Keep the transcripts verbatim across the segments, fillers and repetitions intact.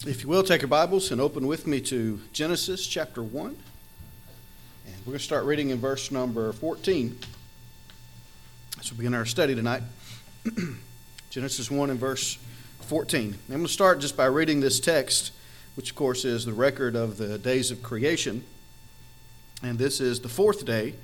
If you will, take your Bibles and open with me to Genesis chapter one. And we're going to start reading in verse number fourteen. This will begin our study tonight. Genesis one and verse fourteen. I'm going to start just by reading this text, which of course is the record of the days of creation. And this is the fourth day.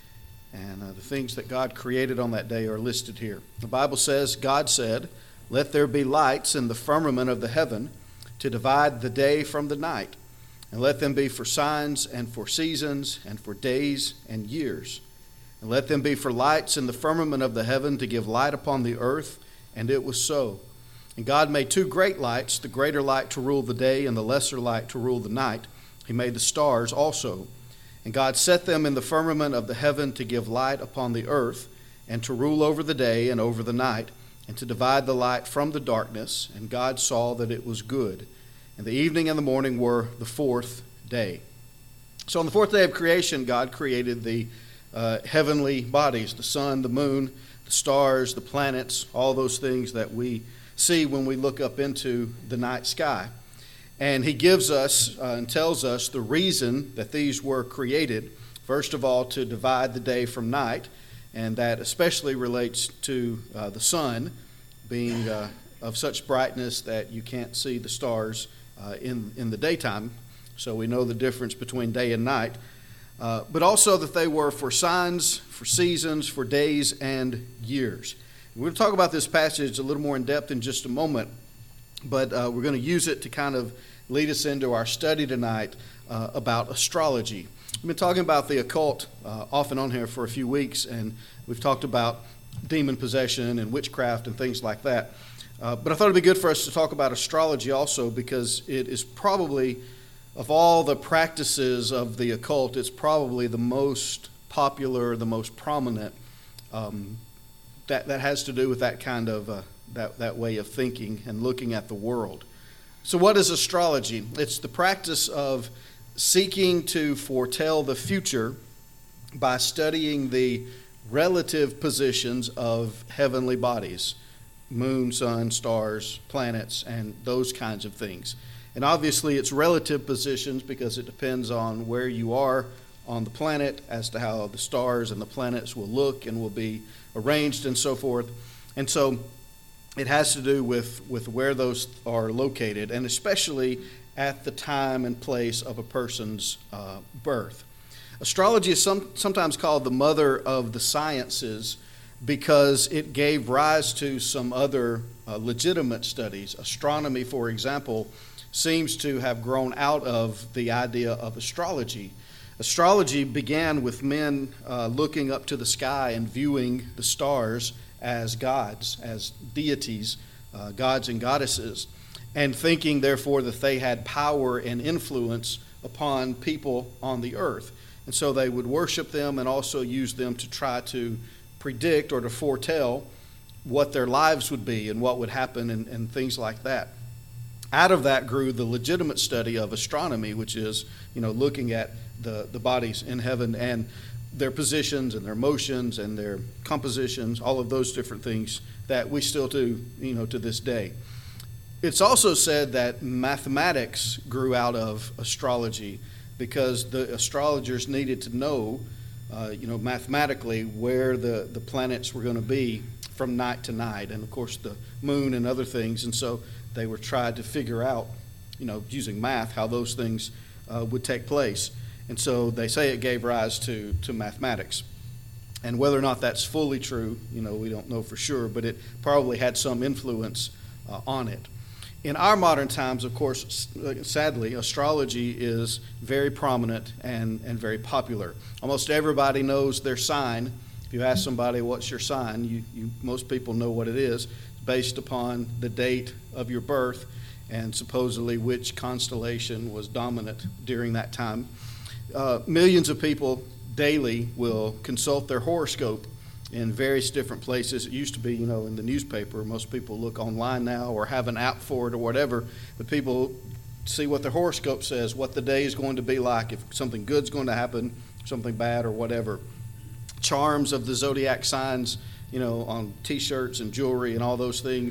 And uh, the things that God created on that day are listed here. The Bible says, God said, "Let there be lights in the firmament of the heaven, to divide the day from the night, and let them be for signs and for seasons and for days and years. And let them be for lights in the firmament of the heaven to give light upon the earth." And it was so. And God made two great lights, the greater light to rule the day and the lesser light to rule the night. He made the stars also. And God set them in the firmament of the heaven to give light upon the earth, and to rule over the day and over the night, and to divide the light from the darkness. And God saw that it was good. And the evening and the morning were the fourth day. So on the fourth day of creation, God created the uh, heavenly bodies, the sun, the moon, the stars, the planets, all those things that we see when we look up into the night sky. And he gives us uh, and tells us the reason that these were created. First of all, to divide the day from night. And that especially relates to uh, the sun being uh, of such brightness that you can't see the stars uh, in, in the daytime. So we know the difference between day and night. Uh, but also that they were for signs, for seasons, for days and years. We're going to talk about this passage a little more in depth in just a moment. But uh, we're going to use it to kind of lead us into our study tonight uh, about astrology. We've been talking about the occult uh, off and on here for a few weeks, and we've talked about demon possession and witchcraft and things like that. Uh, but I thought it'd be good for us to talk about astrology also, because it is probably, of all the practices of the occult, it's probably the most popular, the most prominent, um, that, that has to do with that kind of, uh, that, that way of thinking and looking at the world. So what is astrology? It's the practice of seeking to foretell the future by studying the relative positions of heavenly bodies, moon, sun, stars, planets, and those kinds of things. And obviously it's relative positions because it depends on where you are on the planet as to how the stars and the planets will look and will be arranged and so forth. And so it has to do with, with where those are located, and especially at the time and place of a person's uh, birth. Astrology is some, sometimes called the mother of the sciences because it gave rise to some other uh, legitimate studies. Astronomy, for example, seems to have grown out of the idea of astrology. Astrology began with men uh, looking up to the sky and viewing the stars as gods, as deities, uh, gods and goddesses, and thinking, therefore, that they had power and influence upon people on the earth. And so they would worship them and also use them to try to predict or to foretell what their lives would be and what would happen and, and things like that. Out of that grew the legitimate study of astronomy, which is, you know, looking at the, the bodies in heaven and their positions and their motions and their compositions, all of those different things that we still do, you know, to this day. It's also said that mathematics grew out of astrology because the astrologers needed to know, uh, you know, mathematically where the, the planets were going to be from night to night, and of course the moon and other things. And so they were trying to figure out, you know, using math, how those things uh, would take place. And so they say it gave rise to, to mathematics. And whether or not that's fully true, you know, we don't know for sure, but it probably had some influence uh, on it. In our modern times, of course, sadly, astrology is very prominent and, and very popular. Almost everybody knows their sign. If you ask somebody, what's your sign, you, you most people know what it is, based upon the date of your birth and supposedly which constellation was dominant during that time. Uh, millions of people daily will consult their horoscope in various different places. It used to be, you know, in the newspaper. Most people look online now or have an app for it or whatever. But people see what their horoscope says, what the day is going to be like, if something good's going to happen, something bad or whatever. Charms of the zodiac signs, you know, on T-shirts and jewelry and all those things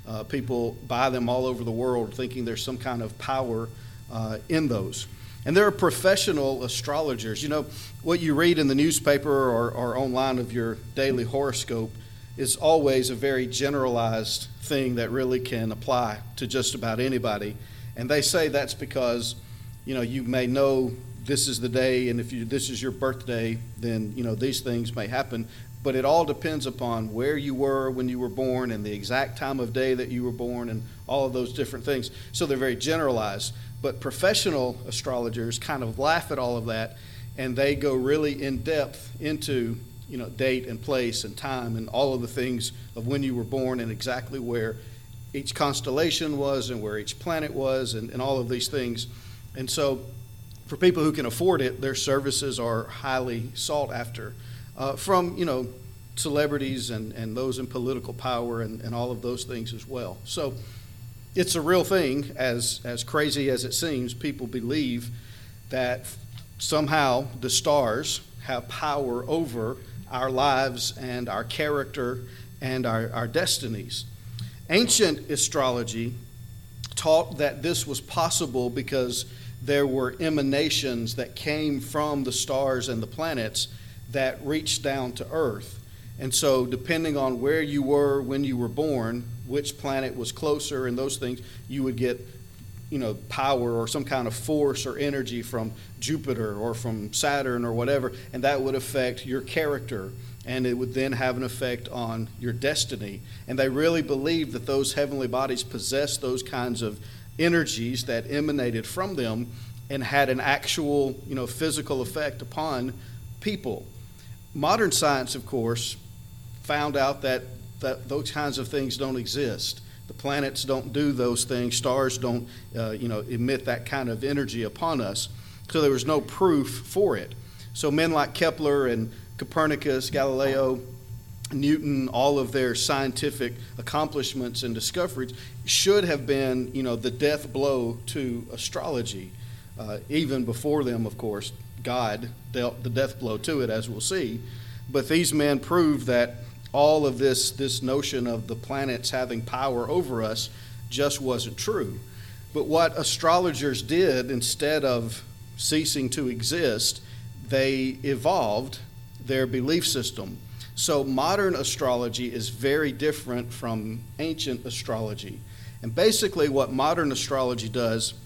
Uh, people buy them all over the world thinking there's some kind of power uh, in those. And there are professional astrologers. You know, what you read in the newspaper or, or online of your daily horoscope is always a very generalized thing that really can apply to just about anybody. And they say that's because, you know, you may know this is the day, and if you, this is your birthday, then, you know, these things may happen. But it all depends upon where you were when you were born and the exact time of day that you were born and all of those different things. So they're very generalized. But professional astrologers kind of laugh at all of that, and they go really in depth into, you know, date and place and time and all of the things of when you were born and exactly where each constellation was and where each planet was and, and all of these things. And so for people who can afford it, their services are highly sought after. Uh, from, you know, celebrities and, and those in political power and, and all of those things as well. So it's a real thing, as, as crazy as it seems. People believe that somehow the stars have power over our lives and our character and our, our destinies. Ancient astrology taught that this was possible because there were emanations that came from the stars and the planets that reached down to earth. And so depending on where you were when you were born, which planet was closer and those things, you would get, you know, power or some kind of force or energy from Jupiter or from Saturn or whatever, and that would affect your character, and it would then have an effect on your destiny. And they really believed that those heavenly bodies possessed those kinds of energies that emanated from them and had an actual, you know, physical effect upon people. Modern science, of course, found out that, that those kinds of things don't exist. The planets don't do those things. Stars don't, uh, you know, emit that kind of energy upon us. So there was no proof for it. So men like Kepler and Copernicus, Galileo, Newton, all of their scientific accomplishments and discoveries should have been, you know, the death blow to astrology. Uh, even before them, of course, God dealt the death blow to it, as we'll see. But these men proved that all of this, this notion of the planets having power over us just wasn't true. But what astrologers did, instead of ceasing to exist, they evolved their belief system. So modern astrology is very different from ancient astrology. And basically what modern astrology does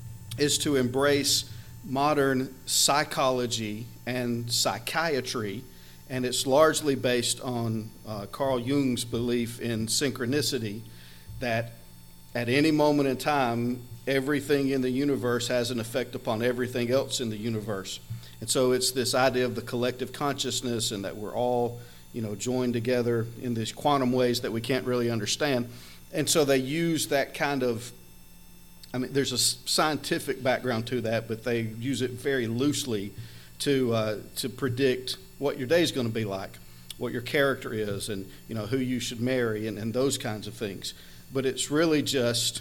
is to embrace modern psychology and psychiatry, and it's largely based on uh, Carl Jung's belief in synchronicity, that at any moment in time, everything in the universe has an effect upon everything else in the universe. And so it's this idea of the collective consciousness and that we're all, you know, joined together in these quantum ways that we can't really understand. And so they use that kind of, I mean, there's a scientific background to that, but they use it very loosely to uh, to predict what your day is going to be like, what your character is, and, you know, who you should marry, and, and those kinds of things. But it's really just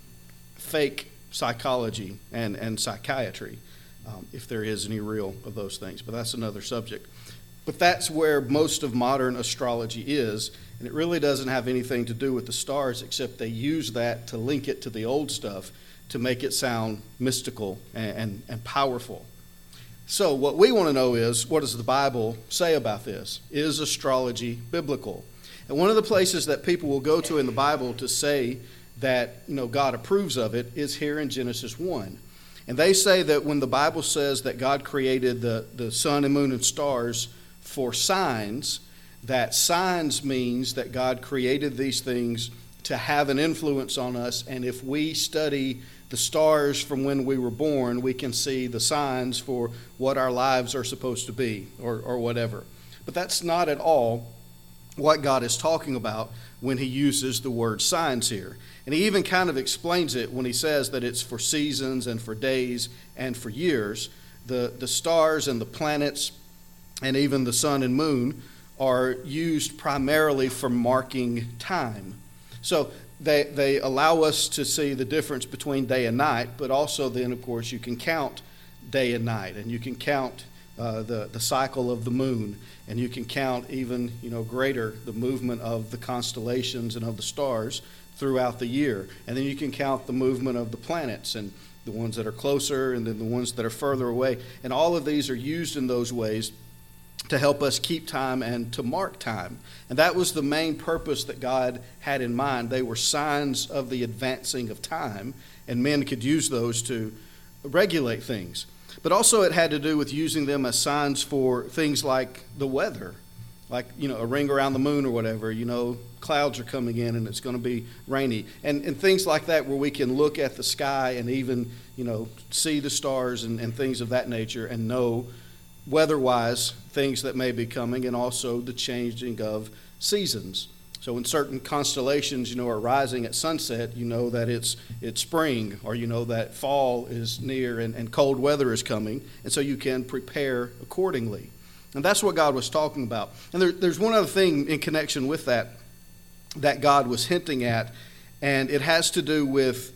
fake psychology and, and psychiatry, um, if there is any real of those things. But that's another subject. But that's where most of modern astrology is, and it really doesn't have anything to do with the stars, except they use that to link it to the old stuff to make it sound mystical and, and, and powerful. So what we want to know is, what does the Bible say about this? Is astrology biblical? And one of the places that people will go to in the Bible to say that, you know, God approves of it is here in Genesis one. And they say that when the Bible says that God created the, the sun and moon and stars for signs, that signs means that God created these things to have an influence on us, and if we study the stars from when we were born, we can see the signs for what our lives are supposed to be, or, or whatever. But that's not at all what God is talking about when he uses the word signs here. And he even kind of explains it when he says that it's for seasons and for days and for years. The, the stars and the planets and even the sun and moon are used primarily for marking time. So they, they allow us to see the difference between day and night, but also then, of course, you can count day and night, and you can count uh, the, the cycle of the moon, and you can count even, you know, greater the movement of the constellations and of the stars throughout the year. And then you can count the movement of the planets and the ones that are closer and then the ones that are further away. And all of these are used in those ways to help us keep time and to mark time. And that was the main purpose that God had in mind. They were signs of the advancing of time, and men could use those to regulate things. But also it had to do with using them as signs for things like the weather, like, you know, a ring around the moon or whatever, you know, clouds are coming in and it's going to be rainy. And, and things like that where we can look at the sky and even, you know, see the stars and, and things of that nature and know weather-wise things that may be coming, and also the changing of seasons. So when certain constellations, you know, are rising at sunset, you know that it's it's spring, or you know that fall is near and, and cold weather is coming, and so you can prepare accordingly. And that's what God was talking about. And there, there's one other thing in connection with that that God was hinting at, and it has to do with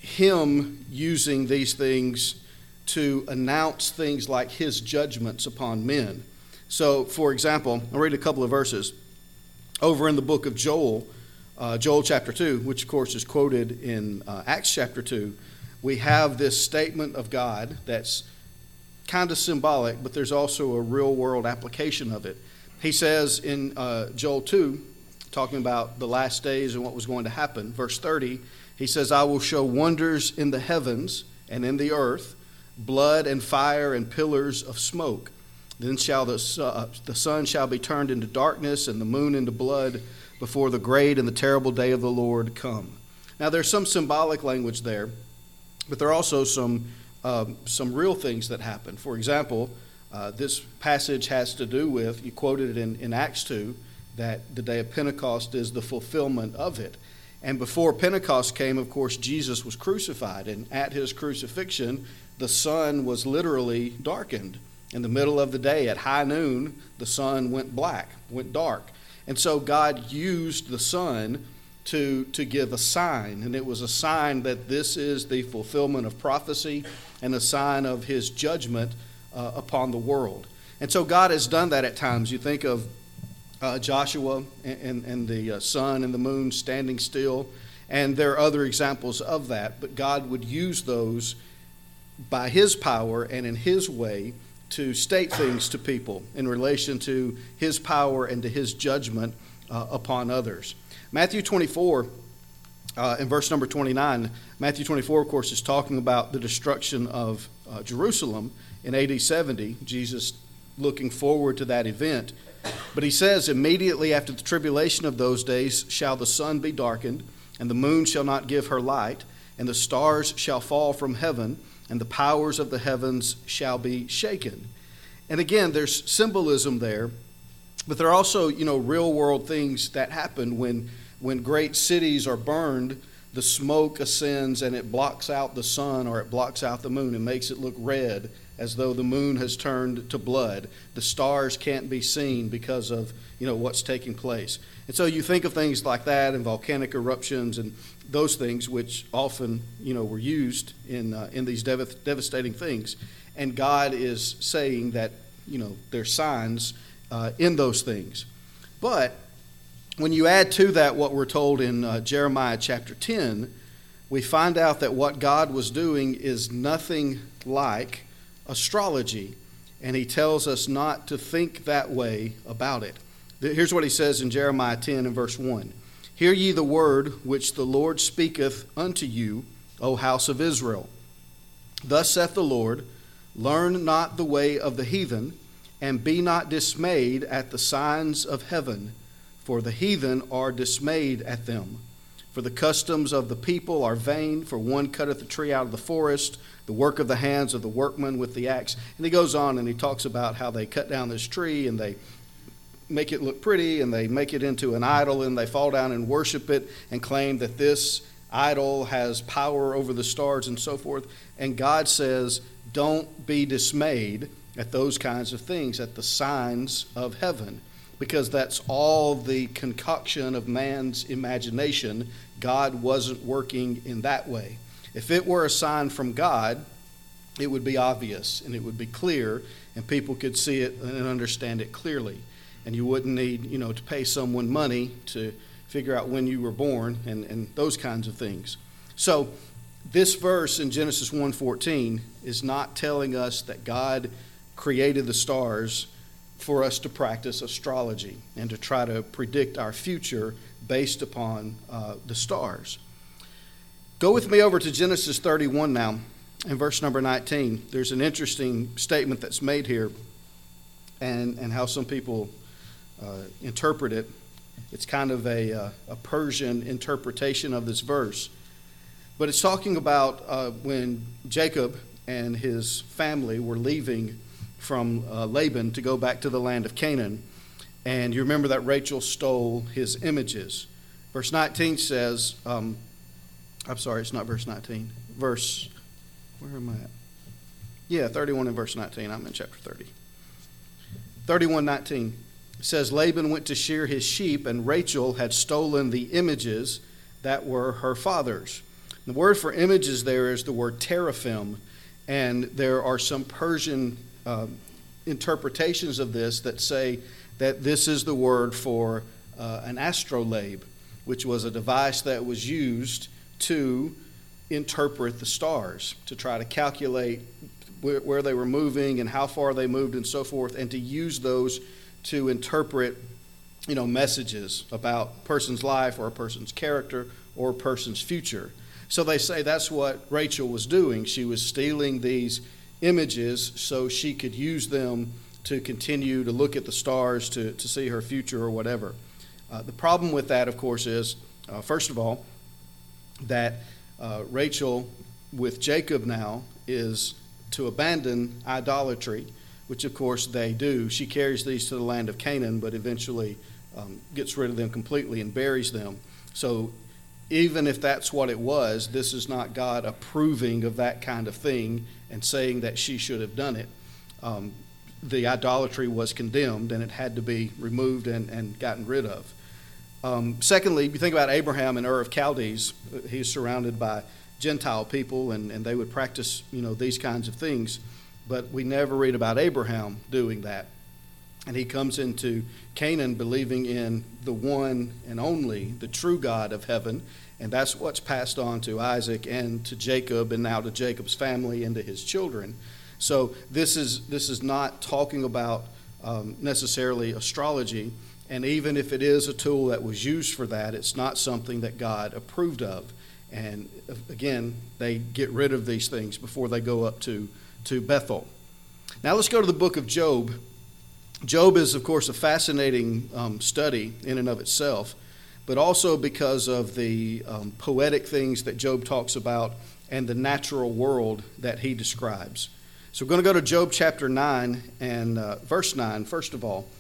Him using these things to announce things like His judgments upon men. So, for example, I'll read a couple of verses. Over in the book of Joel, uh, Joel chapter two, which of course is quoted in uh, Acts chapter two, we have this statement of God that's kind of symbolic, but there's also a real world application of it. He says in uh, Joel two, talking about the last days and what was going to happen, verse thirty, he says, I will show wonders in the heavens and in the earth, blood and fire and pillars of smoke. Then shall the, uh, the sun shall be turned into darkness and the moon into blood before the great and the terrible day of the Lord come. Now there's some symbolic language there, but there are also some um, some real things that happen. For example, uh, this passage has to do with, you quoted it in, in Acts two, that the day of Pentecost is the fulfillment of it. And before Pentecost came, of course, Jesus was crucified, and at his crucifixion, the sun was literally darkened. In the middle of the day, at high noon, the sun went black, went dark. And so God used the sun to, to give a sign. And it was a sign that this is the fulfillment of prophecy and a sign of His judgment uh, upon the world. And so God has done that at times. You think of uh, Joshua and, and, and the uh, sun and the moon standing still. And there are other examples of that. But God would use those by His power and in His way to state things to people in relation to His power and to His judgment uh, upon others. Matthew twenty-four, uh, in verse number twenty-nine, Matthew twenty-four, of course, is talking about the destruction of uh, Jerusalem in A D seventy, Jesus looking forward to that event. But he says, immediately after the tribulation of those days shall the sun be darkened, and the moon shall not give her light, and the stars shall fall from heaven, and the powers of the heavens shall be shaken. And again, there's symbolism there, but there are also, you know, real world things that happen when, when great cities are burned. The smoke ascends and it blocks out the sun, or it blocks out the moon and makes it look red, as though the moon has turned to blood. The stars can't be seen because of, you know, what's taking place. And so you think of things like that, and volcanic eruptions and those things, which often, you know, were used in uh, in these dev- devastating things. And God is saying that, you know, there's signs uh, in those things. But when you add to that what we're told in uh, Jeremiah chapter ten, we find out that what God was doing is nothing like astrology. And He tells us not to think that way about it. Here's what He says in Jeremiah ten and verse one. Hear ye the word which the Lord speaketh unto you, O house of Israel. Thus saith the Lord, learn not the way of the heathen, and be not dismayed at the signs of heaven, for the heathen are dismayed at them. For the customs of the people are vain, for one cutteth the tree out of the forest, the work of the hands of the workman with the axe. And he goes on and he talks about how they cut down this tree and they make it look pretty, and they make it into an idol, and they fall down and worship it and claim that this idol has power over the stars and so forth. And God says, don't be dismayed at those kinds of things, at the signs of heaven, because that's all the concoction of man's imagination. God wasn't working in that way. If it were a sign from God, it would be obvious and it would be clear, and people could see it and understand it clearly. And you wouldn't need, you know, to pay someone money to figure out when you were born and, and those kinds of things. So this verse in Genesis one fourteen is not telling us that God created the stars for us to practice astrology and to try to predict our future based upon uh, the stars. Go with me over to Genesis thirty-one now, in verse number nineteen. There's an interesting statement that's made here, and, and how some people uh, interpret it. It's kind of a, uh, a Persian interpretation of this verse. But it's talking about uh, when Jacob and his family were leaving from uh, Laban to go back to the land of Canaan. And you remember that Rachel stole his images. Verse nineteen says, um, I'm sorry, it's not verse nineteen. Verse, where am I at? Yeah, thirty-one and verse nineteen. I'm in chapter thirty. thirty-one nineteen says, Laban went to shear his sheep, and Rachel had stolen the images that were her father's. The word for images there is the word teraphim, and there are some Persian uh, interpretations of this that say that this is the word for uh, an astrolabe, which was a device that was used to interpret the stars, to try to calculate where, where they were moving and how far they moved and so forth, and to use those to interpret, you know, messages about a person's life or a person's character or a person's future. So they say that's what Rachel was doing. She was stealing these images so she could use them to continue to look at the stars to, to see her future or whatever. Uh, the problem with that, of course, is, uh, first of all, that uh, Rachel with Jacob now is to abandon idolatry, which of course they do. She carries these to the land of Canaan, but eventually um, gets rid of them completely and buries them. So even if that's what it was, this is not God approving of that kind of thing and saying that she should have done it. Um, the idolatry was condemned, and it had to be removed and, and gotten rid of. Um, secondly, if you think about Abraham in Ur of Chaldees, he's surrounded by Gentile people, and, and they would practice, you know, these kinds of things. But we never read about Abraham doing that. And he comes into Canaan believing in the one and only, the true God of heaven. And that's what's passed on to Isaac and to Jacob, and now to Jacob's family and to his children. So this is this is not talking about um, necessarily astrology. And even if it is a tool that was used for that, it's not something that God approved of. And again, they get rid of these things before they go up to, to Bethel. Now let's go to the book of Job. Job is, of course, a fascinating um, study in and of itself, but also because of the um, poetic things that Job talks about and the natural world that he describes. So we're going to go to Job chapter nine and uh, verse nine, first of all.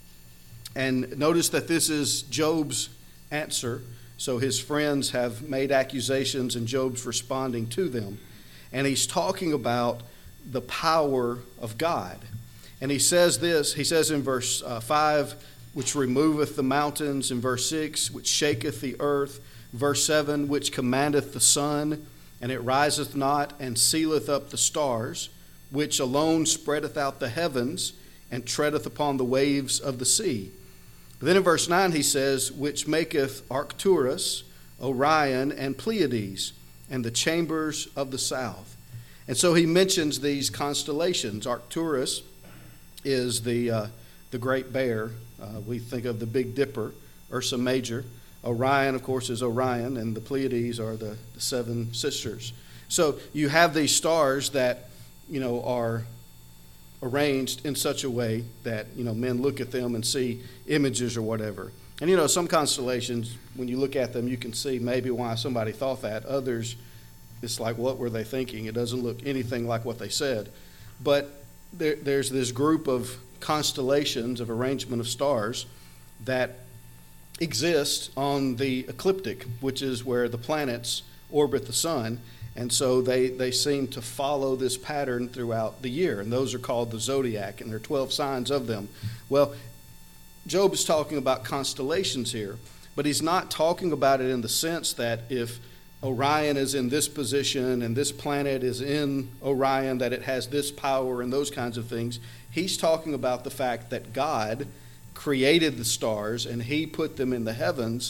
And notice that this is Job's answer. So his friends have made accusations, and Job's responding to them. And he's talking about the power of God. And he says this, he says in verse uh, five, which removeth the mountains, in verse six, which shaketh the earth, verse seven, which commandeth the sun, and it riseth not, and sealeth up the stars, which alone spreadeth out the heavens, and treadeth upon the waves of the sea. But then in verse nine he says, which maketh Arcturus, Orion, and Pleiades, and the chambers of the south. And so he mentions these constellations. Arcturus is the uh, the Great Bear. Uh, we think of the Big Dipper, Ursa Major. Orion, of course, is Orion, and the Pleiades are the, the seven sisters. So you have these stars that, you know, are arranged in such a way that, you know, men look at them and see images or whatever. And, you know, some constellations, when you look at them, you can see maybe why somebody thought that. Others, it's like, what were they thinking? It doesn't look anything like what they said. But there, there's this group of constellations, of arrangement of stars that exist on the ecliptic, which is where the planets orbit the sun. And so they, they seem to follow this pattern throughout the year. And those are called the zodiac, and there are twelve signs of them. Well, Job is talking about constellations here, but he's not talking about it in the sense that if Orion is in this position and this planet is in Orion, that it has this power and those kinds of things. He's talking about the fact that God created the stars and he put them in the heavens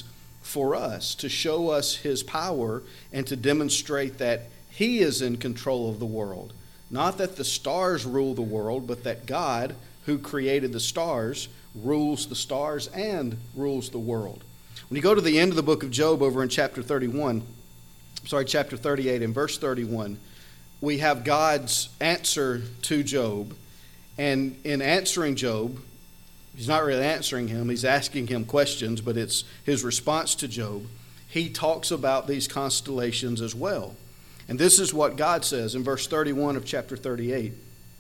for us, to show us his power and to demonstrate that he is in control of the world. Not that the stars rule the world, but that God, who created the stars, rules the stars and rules the world. When you go to the end of the book of Job over in chapter thirty-one, sorry, chapter thirty-eight and verse thirty-one, we have God's answer to Job. And in answering Job, he's not really answering him, he's asking him questions, but it's his response to Job. He talks about these constellations as well. And this is what God says in verse thirty-one of chapter thirty-eight.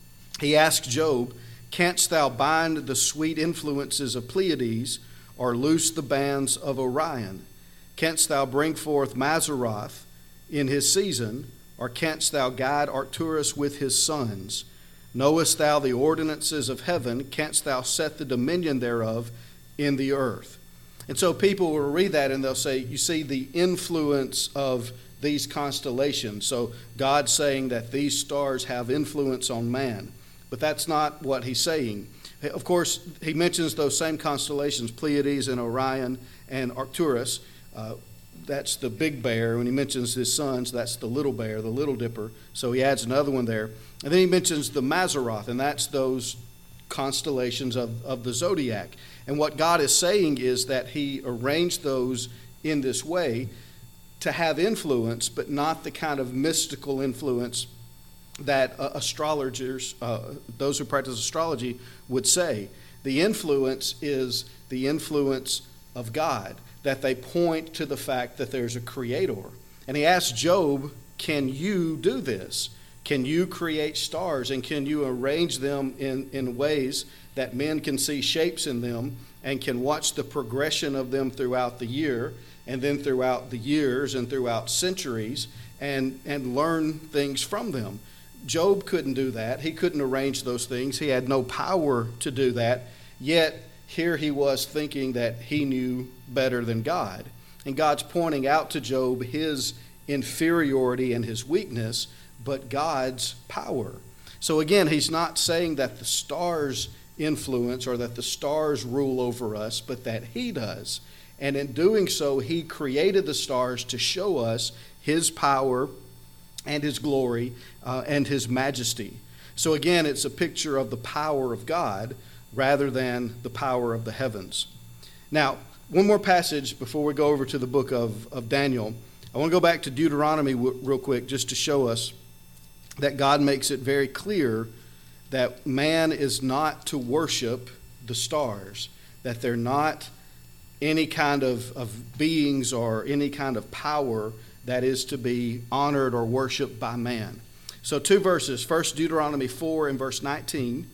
He asks Job, "Canst thou bind the sweet influences of Pleiades, or loose the bands of Orion? Canst thou bring forth Mazzaroth in his season, or canst thou guide Arcturus with his sons? Knowest thou the ordinances of heaven? Canst thou set the dominion thereof in the earth?" And so people will read that and they'll say, you see the influence of these constellations. So God's saying that these stars have influence on man. But that's not what he's saying. Of course, he mentions those same constellations, Pleiades and Orion and Arcturus. Uh, that's the big bear. When he mentions his sons, that's the little bear, the little dipper. So he adds another one there. And then he mentions the Mazzaroth, and that's those constellations of, of the zodiac. And what God is saying is that he arranged those in this way to have influence, but not the kind of mystical influence that uh, astrologers, uh, those who practice astrology, would say. The influence is the influence of God, that they point to the fact that there's a creator. And he asked Job, can you do this? Can you create stars, and can you arrange them in, in ways that men can see shapes in them and can watch the progression of them throughout the year, and then throughout the years and throughout centuries, and, and learn things from them? Job couldn't do that. He couldn't arrange those things. He had no power to do that. Yet here he was thinking that he knew better than God. And God's pointing out to Job his inferiority and his weakness, but God's power. So again, he's not saying that the stars influence or that the stars rule over us, but that he does. And in doing so, he created the stars to show us his power and his glory uh, and his majesty. So again, it's a picture of the power of God rather than the power of the heavens. Now, one more passage before we go over to the book of, of Daniel. I want to go back to Deuteronomy w- real quick just to show us that God makes it very clear that man is not to worship the stars, that they're not any kind of, of beings or any kind of power that is to be honored or worshiped by man. So two verses. First, Deuteronomy four and verse nineteen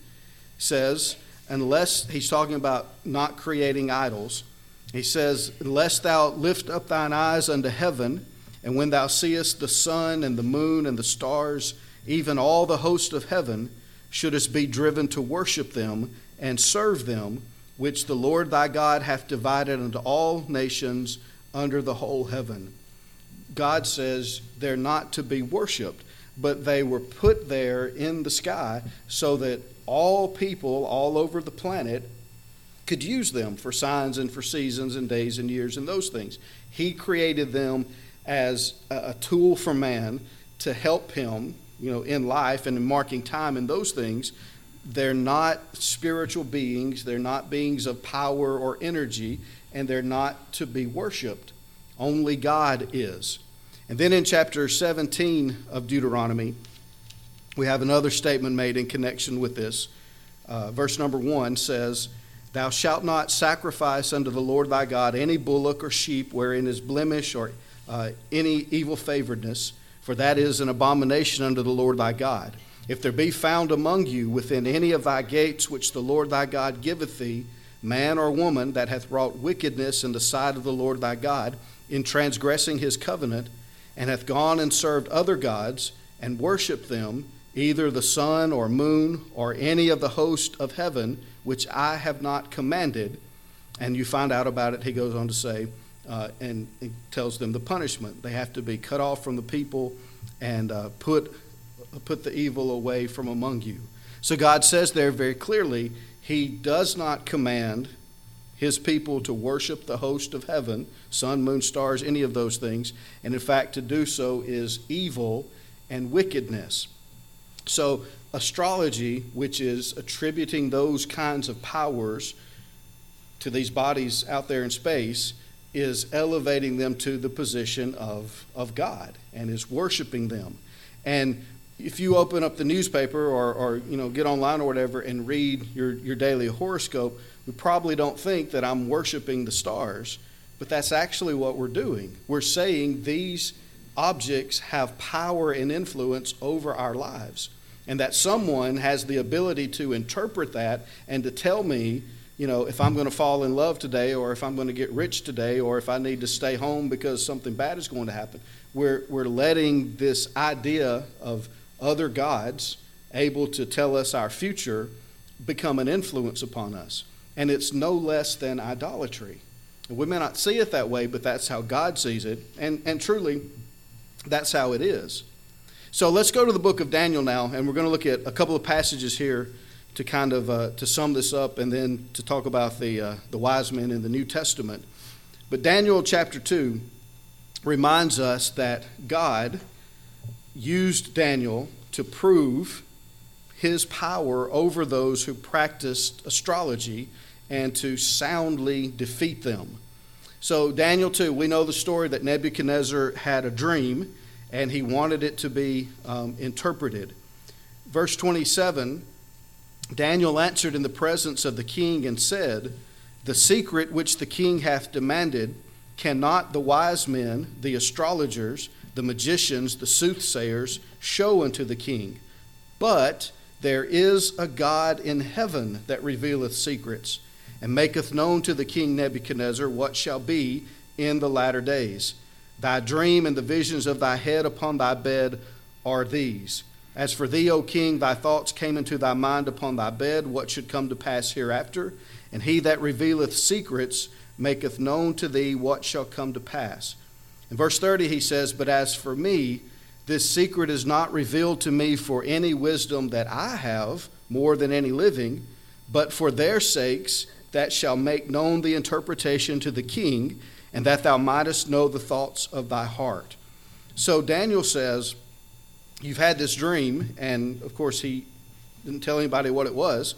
says, unless, he's talking about not creating idols. He says, unless thou lift up thine eyes unto heaven, and when thou seest the sun and the moon and the stars, even all the host of heaven, shouldest be driven to worship them and serve them, which the Lord thy God hath divided unto all nations under the whole heaven. God says they're not to be worshiped, but they were put there in the sky so that all people all over the planet could use them for signs and for seasons and days and years and those things. He created them as a tool for man to help him, you know, in life and in marking time and those things. They're not spiritual beings. They're not beings of power or energy, and they're not to be worshiped. Only God is. And then in chapter seventeen of Deuteronomy, we have another statement made in connection with this. Uh, verse number one says, thou shalt not sacrifice unto the Lord thy God any bullock or sheep wherein is blemish or uh, any evil favoredness, for that is an abomination unto the Lord thy God. If there be found among you within any of thy gates which the Lord thy God giveth thee, man or woman that hath wrought wickedness in the sight of the Lord thy God, in transgressing his covenant, and hath gone and served other gods, and worshipped them, either the sun or moon, or any of the host of heaven, which I have not commanded. And you find out about it, he goes on to say, uh, and he tells them the punishment. They have to be cut off from the people and uh, put, put the evil away from among you. So God says there very clearly, he does not command his people to worship the host of heaven, sun, moon, stars, any of those things. And in fact, to do so is evil and wickedness. So astrology, which is attributing those kinds of powers to these bodies out there in space, is elevating them to the position of, of God and is worshiping them. And if you open up the newspaper or, or you know get online or whatever and read your, your daily horoscope, we probably don't think that I'm worshiping the stars, but that's actually what we're doing. We're saying these objects have power and influence over our lives, and that someone has the ability to interpret that and to tell me, you know, if I'm going to fall in love today, or if I'm going to get rich today, or if I need to stay home because something bad is going to happen. We're, we're letting this idea of other gods able to tell us our future become an influence upon us. And it's no less than idolatry. We may not see it that way, but that's how God sees it. And, and truly, that's how it is. So let's go to the book of Daniel now, and we're going to look at a couple of passages here to kind of uh, to sum this up, and then to talk about the uh, the wise men in the New Testament. But Daniel chapter two reminds us that God used Daniel to prove his power over those who practiced astrology and to soundly defeat them. So Daniel two, we know the story that Nebuchadnezzar had a dream and he wanted it to be um, interpreted. Verse twenty-seven, Daniel answered in the presence of the king and said, "The secret which the king hath demanded cannot the wise men, the astrologers, the magicians, the soothsayers show unto the king. But there is a God in heaven that revealeth secrets, and maketh known to the king Nebuchadnezzar what shall be in the latter days. Thy dream and the visions of thy head upon thy bed are these. As for thee, O king, thy thoughts came into thy mind upon thy bed, what should come to pass hereafter. And he that revealeth secrets maketh known to thee what shall come to pass." In verse thirty he says, "But as for me, this secret is not revealed to me for any wisdom that I have more than any living, but for their sakes that shall make known the interpretation to the king, and that thou mightest know the thoughts of thy heart." So Daniel says, you've had this dream, and of course he didn't tell anybody what it was.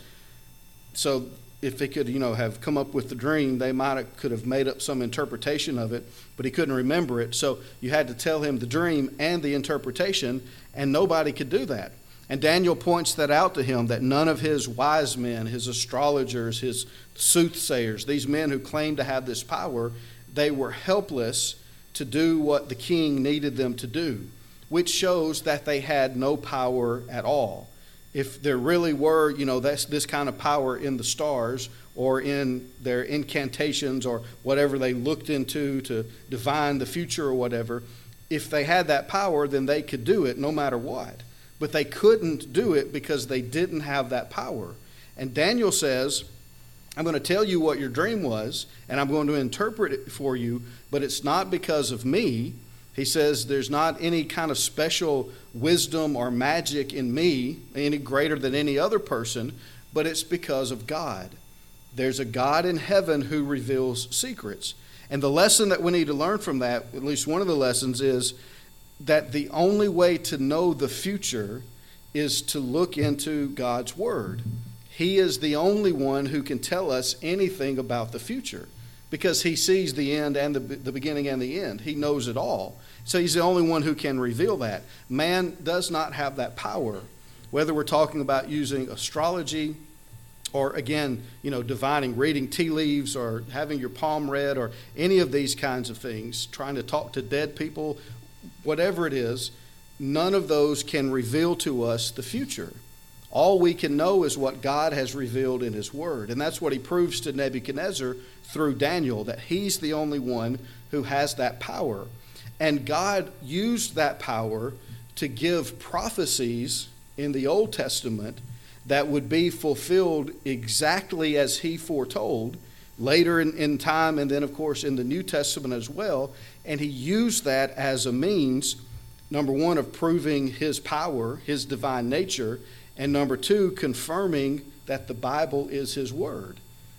So if he could, you know, have come up with the dream, they might have could have made up some interpretation of it, but he couldn't remember it. So you had to tell him the dream and the interpretation, and nobody could do that. And Daniel points that out to him, that none of his wise men, his astrologers, his soothsayers, these men who claimed to have this power, they were helpless to do what the king needed them to do, which shows that they had no power at all. If there really were, you know, that's this kind of power in the stars or in their incantations or whatever they looked into to divine the future or whatever, if they had that power, then they could do it no matter what. But they couldn't do it because they didn't have that power. And Daniel says, I'm going to tell you what your dream was, and I'm going to interpret it for you, but it's not because of me. He says there's not any kind of special wisdom or magic in me, any greater than any other person, but it's because of God. There's a God in heaven who reveals secrets. And the lesson that we need to learn from that, at least one of the lessons, is that the only way to know the future is to look into God's Word. He is the only one who can tell us anything about the future, because he sees the end and the, the beginning and the end. He knows it all. So he's the only one who can reveal that. Man does not have that power. Whether we're talking about using astrology or, again, you know, divining, reading tea leaves or having your palm read or any of these kinds of things, trying to talk to dead people, whatever it is, none of those can reveal to us the future. All we can know is what God has revealed in his word. And that's what he proves to Nebuchadnezzar through Daniel, that he's the only one who has that power. And God used that power to give prophecies in the Old Testament that would be fulfilled exactly as he foretold later in, in time, and then, of course, in the New Testament as well. And he used that as a means, number one, of proving his power, his divine nature, and number two, confirming that the Bible is his word.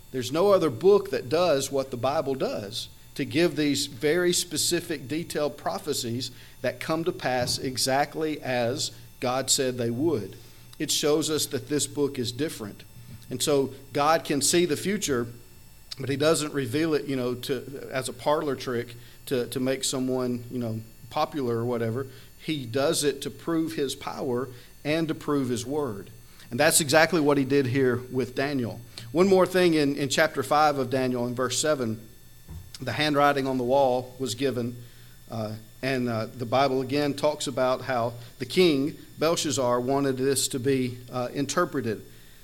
There's no other book that does what the Bible does, to give these very specific, detailed prophecies that come to pass exactly as God said they would. It shows us that this book is different. And so God can see the future, but he doesn't reveal it, you know, to as a parlor trick to, to make someone, you know, popular or whatever. He does it to prove his power and to prove his word. And that's exactly what he did here with Daniel. One more thing in, in chapter five of Daniel, in verse seven, the handwriting on the wall was given. Uh, and uh, the Bible again talks about how the king, Belshazzar, wanted this to be uh, interpreted.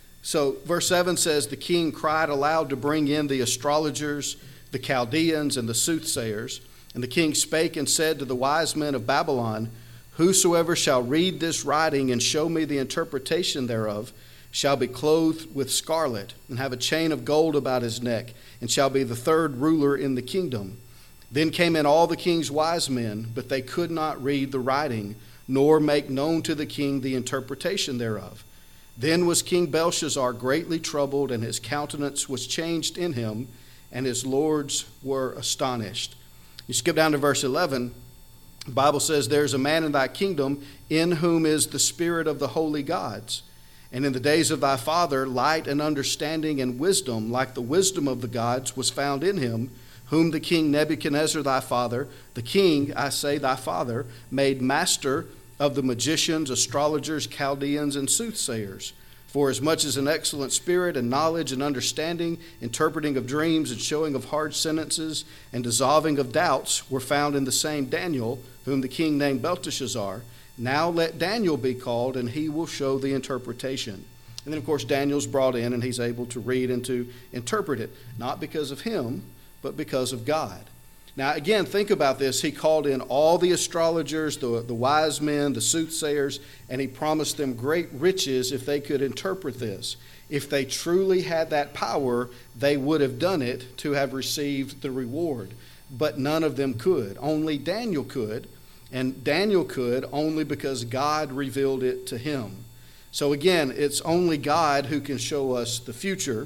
So verse seven says, the king cried aloud to bring in the astrologers, the Chaldeans, and the soothsayers. And the king spake and said to the wise men of Babylon, whosoever shall read this writing and show me the interpretation thereof shall be clothed with scarlet and have a chain of gold about his neck, and shall be the third ruler in the kingdom. Then came in all the king's wise men, but they could not read the writing, nor make known to the king the interpretation thereof. Then was King Belshazzar greatly troubled, and his countenance was changed in him, and his lords were astonished. You skip down to verse eleven. The Bible says, there is a man in thy kingdom in whom is the spirit of the holy gods. And in the days of thy father, light and understanding and wisdom, like the wisdom of the gods, was found in him, whom the king Nebuchadnezzar thy father, the king, I say thy father, made master of the magicians, astrologers, Chaldeans, and soothsayers. For as much as an excellent spirit and knowledge and understanding, interpreting of dreams and showing of hard sentences and dissolving of doubts were found in the same Daniel, whom the king named Belteshazzar. Now let Daniel be called, and he will show the interpretation. And then, of course, Daniel's brought in, and he's able to read and to interpret it, not because of him, but because of God. Now, again, think about this. He called in all the astrologers, the, the wise men, the soothsayers, and he promised them great riches if they could interpret this. If they truly had that power, they would have done it to have received the reward. But none of them could. Only Daniel could. And Daniel could only because God revealed it to him. So again, it's only God who can show us the future,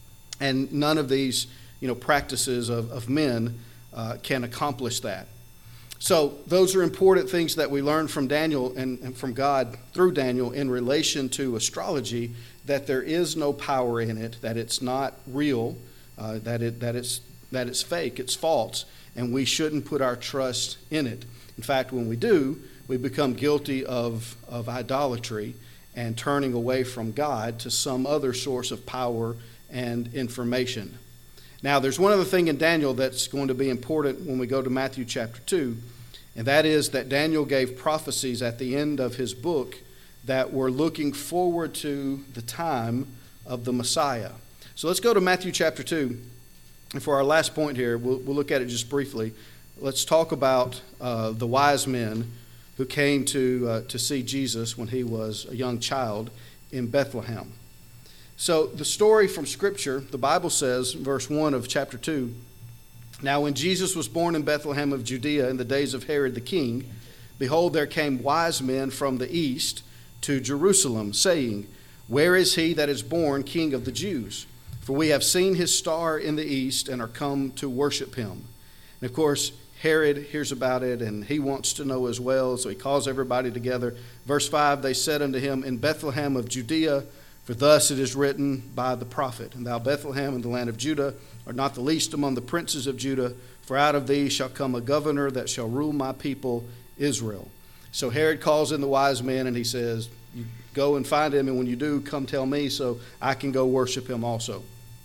and none of these, you know, practices of, of men uh, can accomplish that. So those are important things that we learn from Daniel and, and from God through Daniel in relation to astrology, that there is no power in it, that it's not real, uh, that it that it's that it's fake, it's false, and we shouldn't put our trust in it. In fact, when we do, we become guilty of, of idolatry and turning away from God to some other source of power and information. Now, there's one other thing in Daniel that's going to be important when we go to Matthew chapter two, and that is that Daniel gave prophecies at the end of his book that were looking forward to the time of the Messiah. So let's go to Matthew chapter two, and for our last point here, we'll, we'll look at it just briefly. Let's talk about uh, the wise men who came to uh, to see Jesus when he was a young child in Bethlehem. So the story from Scripture, the Bible says, verse one of chapter two, now when Jesus was born in Bethlehem of Judea in the days of Herod the king, behold, there came wise men from the east to Jerusalem, saying, where is he that is born King of the Jews? For we have seen his star in the east and are come to worship him. And of course, Herod hears about it, and he wants to know as well, so he calls everybody together. Verse five, they said unto him, in Bethlehem of Judea, for thus it is written by the prophet, and thou Bethlehem in the land of Judah art not the least among the princes of Judah, for out of thee shall come a governor that shall rule my people Israel. So Herod calls in the wise men, and he says, you go and find him, and when you do, come tell me so I can go worship him also.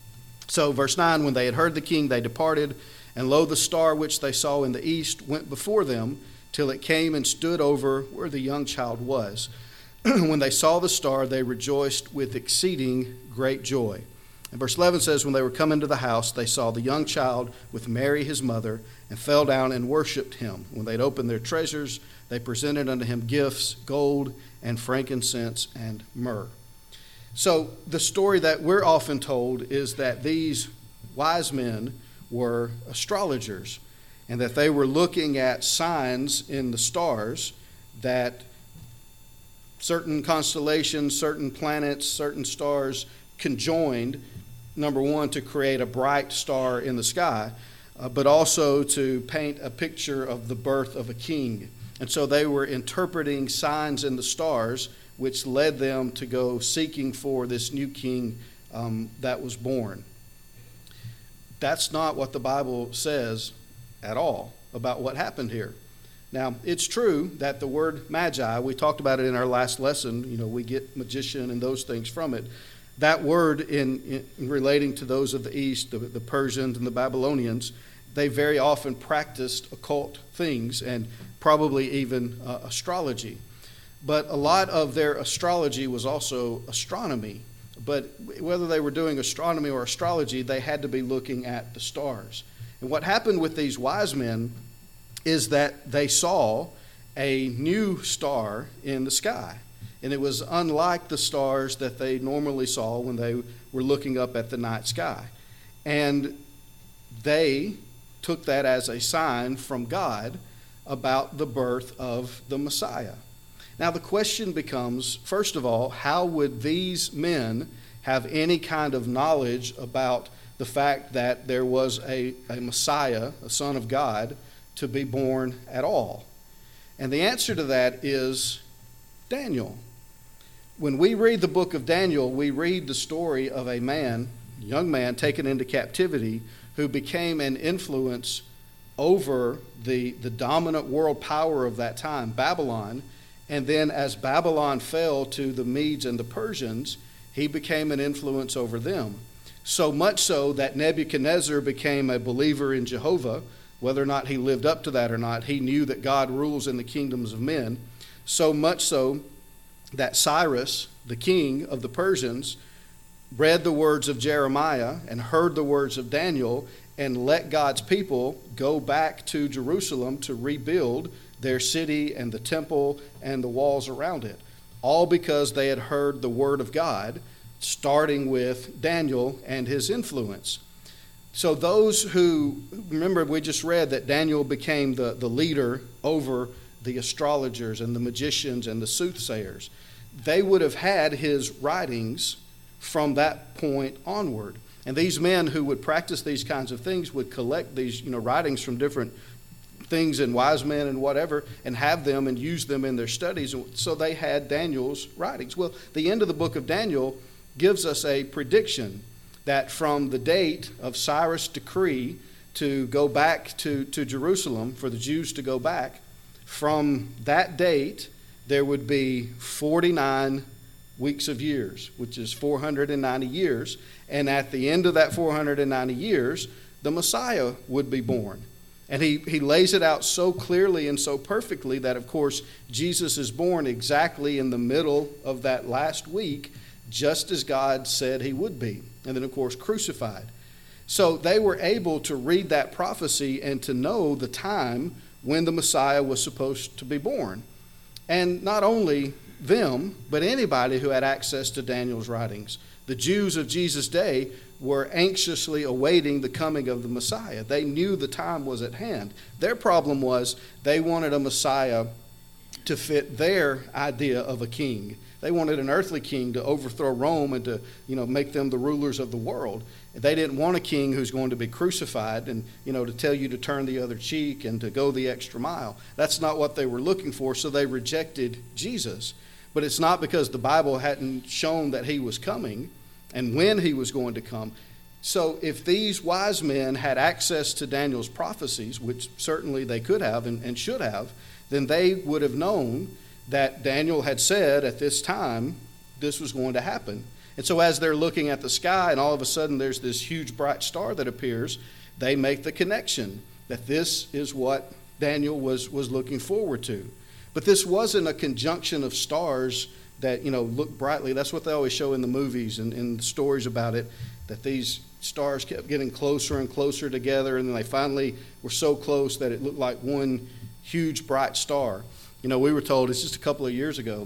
So verse nine, when they had heard the king, they departed, and lo, the star which they saw in the east went before them, till it came and stood over where the young child was. When they saw the star, they rejoiced with exceeding great joy. And verse eleven says, when they were come into the house, they saw the young child with Mary his mother, and fell down and worshipped him. When they had opened their treasures, they presented unto him gifts, gold and frankincense and myrrh. So the story that we're often told is that these wise men were astrologers, and that they were looking at signs in the stars that certain constellations, certain planets, certain stars conjoined number one, to create a bright star in the sky, uh, but also to paint a picture of the birth of a king. And so they were interpreting signs in the stars, which led them to go seeking for this new king um, that was born. That's not what the Bible says at all about what happened here. Now, it's true that the word magi, we talked about it in our last lesson, you know, we get magician and those things from it. That word in, in relating to those of the East, the, the Persians and the Babylonians, they very often practiced occult things and probably even uh, astrology. But a lot of their astrology was also astronomy. But whether they were doing astronomy or astrology, they had to be looking at the stars. And what happened with these wise men is that they saw a new star in the sky. And it was unlike the stars that they normally saw when they were looking up at the night sky. And they took that as a sign from God about the birth of the Messiah. Now the question becomes, first of all, how would these men have any kind of knowledge about the fact that there was a, a Messiah, a Son of God, to be born at all? And the answer to that is Daniel. When we read the book of Daniel, we read the story of a man, a young man taken into captivity, who became an influence over the, the dominant world power of that time, Babylon. And then as Babylon fell to the Medes and the Persians, he became an influence over them. So much so that Nebuchadnezzar became a believer in Jehovah. Whether or not he lived up to that or not, he knew that God rules in the kingdoms of men. So much so that Cyrus, the king of the Persians, read the words of Jeremiah and heard the words of Daniel and let God's people go back to Jerusalem to rebuild their city and the temple and the walls around it. All because they had heard the word of God, starting with Daniel and his influence. So those who, remember we just read that Daniel became the, the leader over the astrologers and the magicians and the soothsayers. They would have had his writings from that point onward. And these men who would practice these kinds of things would collect these, you know, writings from different things and wise men and whatever, and have them and use them in their studies. So they had Daniel's writings. Well, the end of the book of Daniel gives us a prediction that from the date of Cyrus' decree to go back to, to Jerusalem, for the Jews to go back, from that date there would be forty-nine weeks of years, which is four hundred ninety years. And at the end of that four hundred ninety years, the Messiah would be born. And he, he lays it out so clearly and so perfectly that, of course, Jesus is born exactly in the middle of that last week, just as God said he would be. And then, of course, crucified. So they were able to read that prophecy and to know the time when the Messiah was supposed to be born. And not only them, but anybody who had access to Daniel's writings. The Jews of Jesus' day were anxiously awaiting the coming of the Messiah. They knew the time was at hand. Their problem was they wanted a Messiah to fit their idea of a king. They wanted an earthly king to overthrow Rome and to, you know, make them the rulers of the world. They didn't want a king who's going to be crucified and, you know, to tell you to turn the other cheek and to go the extra mile. That's not what they were looking for, so they rejected Jesus. But it's not because the Bible hadn't shown that he was coming and when he was going to come. So if these wise men had access to Daniel's prophecies, which certainly they could have and, and should have, then they would have known that Daniel had said at this time this was going to happen. And so as they're looking at the sky and all of a sudden there's this huge bright star that appears, they make the connection that this is what Daniel was, was looking forward to. But this wasn't a conjunction of stars that, you know, look brightly. That's what they always show in the movies and in the stories about it, that these stars kept getting closer and closer together, and then they finally were so close that it looked like one huge bright star. You know, we were told, it's just a couple of years ago,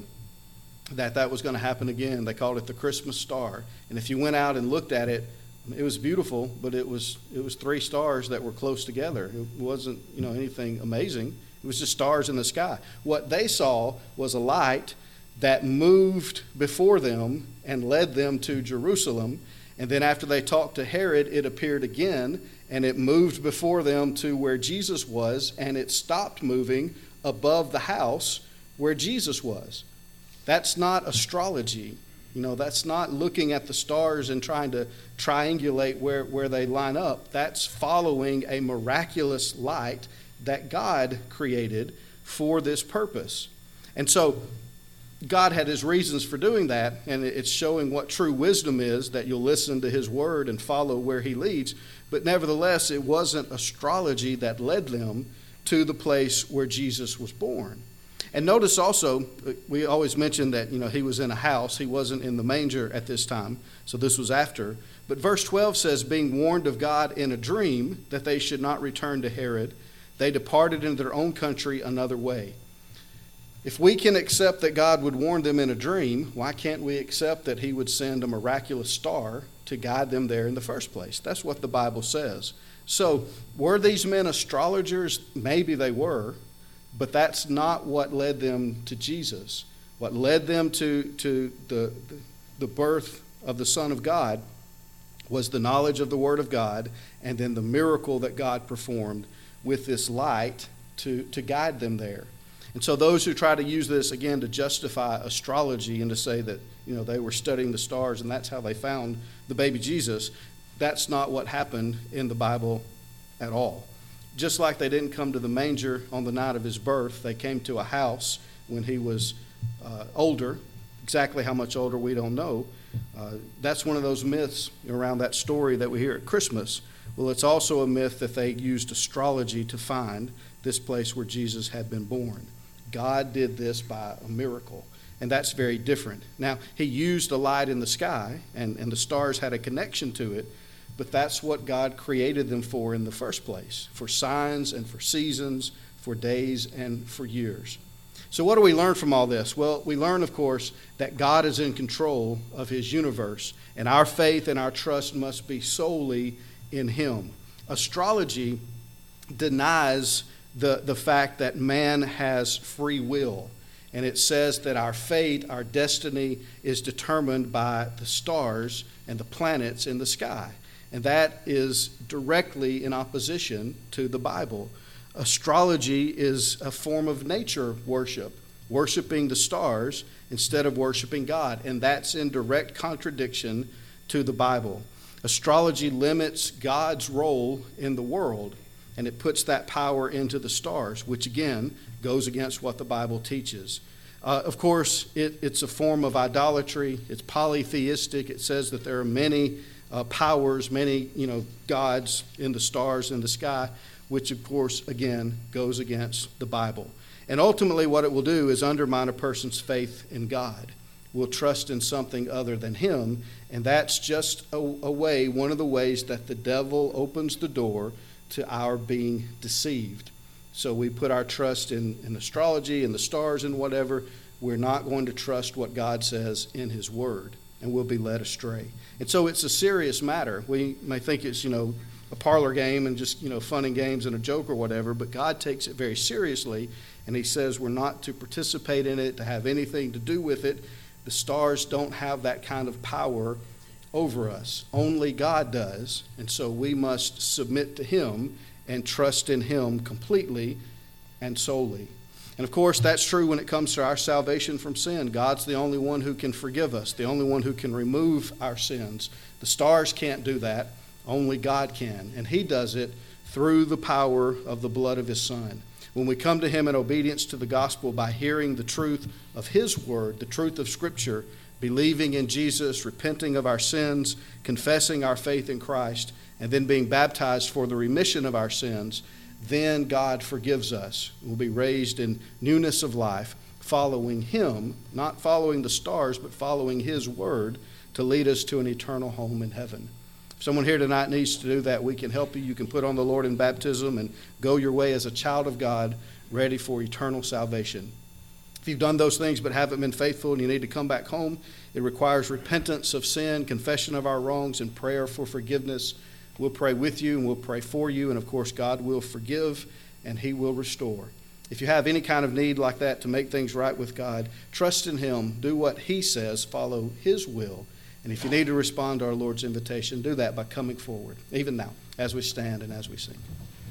that that was going to happen again. They called it the Christmas star. And if you went out and looked at it, it was beautiful, but it was it was three stars that were close together. It wasn't, you know, anything amazing. It was just stars in the sky. What they saw was a light that moved before them and led them to Jerusalem. And then after they talked to Herod, it appeared again, and it moved before them to where Jesus was, and it stopped moving above the house where Jesus was. That's not astrology. You know, that's not looking at the stars and trying to triangulate where, where they line up. That's following a miraculous light that God created for this purpose. And so God had his reasons for doing that, and it's showing what true wisdom is, that you'll listen to his word and follow where he leads. But nevertheless, it wasn't astrology that led them to the place where Jesus was born. And notice also, we always mention that, you know, he was in a house. He wasn't in the manger at this time, so this was after. But verse twelve says, being warned of God in a dream that they should not return to Herod, they departed into their own country another way. If we can accept that God would warn them in a dream, why can't we accept that he would send a miraculous star to guide them there in the first place? That's what the Bible says. So, were these men astrologers? Maybe they were, but that's not what led them to Jesus. What led them to, to the, the birth of the Son of God was the knowledge of the Word of God, and then the miracle that God performed with this light to, to guide them there. And so those who try to use this, again, to justify astrology and to say that, you know, they were studying the stars and that's how they found the baby Jesus, that's not what happened in the Bible at all. Just like they didn't come to the manger on the night of his birth, they came to a house when he was uh, older. Exactly how much older, we don't know. Uh, that's one of those myths around that story that we hear at Christmas. Well, it's also a myth that they used astrology to find this place where Jesus had been born. God did this by a miracle, and that's very different. Now, he used a light in the sky, and, and the stars had a connection to it, but that's what God created them for in the first place, for signs and for seasons, for days and for years. So what do we learn from all this? Well, we learn, of course, that God is in control of his universe, and our faith and our trust must be solely in him. Astrology denies the, the fact that man has free will, and it says that our fate, our destiny, is determined by the stars and the planets in the sky. And that is directly in opposition to the Bible. Astrology is a form of nature worship, worshiping the stars instead of worshiping God, and that's in direct contradiction to the Bible. Astrology limits God's role in the world, and it puts that power into the stars, which again goes against what the Bible teaches. Uh, of course, it, it's a form of idolatry. It's polytheistic. It says that there are many uh, powers, many you know gods in the stars in the sky, which of course again goes against the Bible. And ultimately, what it will do is undermine a person's faith in God. We'll trust in something other than him, and that's just a, a way, one of the ways that the devil opens the door to our being deceived. So we put our trust in, in astrology and the stars and whatever. We're not going to trust what God says in his word, and we'll be led astray. And so it's a serious matter. We may think it's, you know, a parlor game and just, you know, fun and games and a joke or whatever, but God takes it very seriously, and he says we're not to participate in it, to have anything to do with it. The stars don't have that kind of power over us. Only God does, and so we must submit to him and trust in him completely and solely. And of course, that's true when it comes to our salvation from sin. God's the only one who can forgive us, the only one who can remove our sins. The stars can't do that. Only God can, and he does it through the power of the blood of his Son. When we come to him in obedience to the gospel by hearing the truth of his word, the truth of Scripture, believing in Jesus, repenting of our sins, confessing our faith in Christ, and then being baptized for the remission of our sins, then God forgives us. We'll be raised in newness of life, following him, not following the stars, but following his word to lead us to an eternal home in heaven. If someone here tonight needs to do that, we can help you. You can put on the Lord in baptism and go your way as a child of God, ready for eternal salvation. If you've done those things but haven't been faithful and you need to come back home, it requires repentance of sin, confession of our wrongs, and prayer for forgiveness. We'll pray with you and we'll pray for you, and of course God will forgive and he will restore. If you have any kind of need like that to make things right with God, trust in him, do what he says, follow his will, And if you need to respond to our Lord's invitation, do that by coming forward, even now, as we stand and as we sing.